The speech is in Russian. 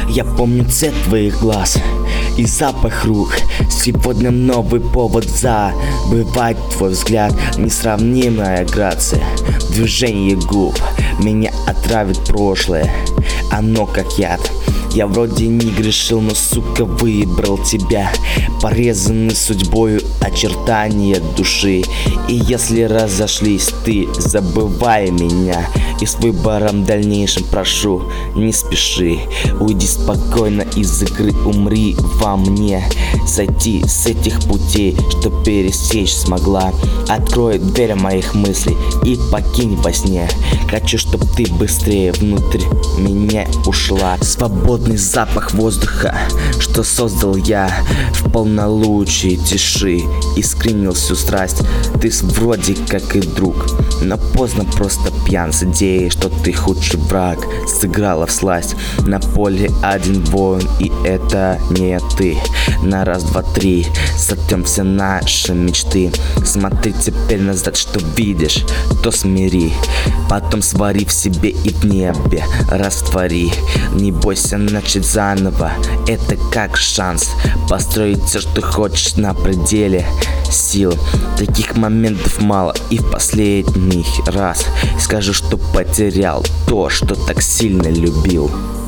Я помню цвет твоих глаз и запах рук. Сегодня новый повод забывать твой взгляд. Несравнимая грация, движение губ. Меня отравит прошлое, оно как яд. Я вроде не грешил, но, сука, выбрал тебя. Порезаны судьбою очертания души. И если разошлись, ты забывай меня. И с выбором дальнейшим прошу, не спеши. Уйди спокойно из игры, умри во мне. Сойти с этих путей, что пересечь смогла. Открой дверь моих мыслей и покинь во сне. Хочу, чтоб ты быстрее внутрь меня ушла. Свободный запах воздуха, что создал я в полнолунии тиши, искренил всю страсть. Ты вроде как и друг, но поздно, просто пьян с идеей, что ты худший враг. Сыграла всласть на поле один воин, и это не ты. На раз, два, три сотрем все наши мечты. Смотри теперь назад, что видишь, то смири. Потом свари в себе и в небе раствори. Не бойся начать заново, это как шанс построить все, что хочешь на пределе сил. Таких моментов мало, и в последний раз скажу, что потерял то, что так сильно любил.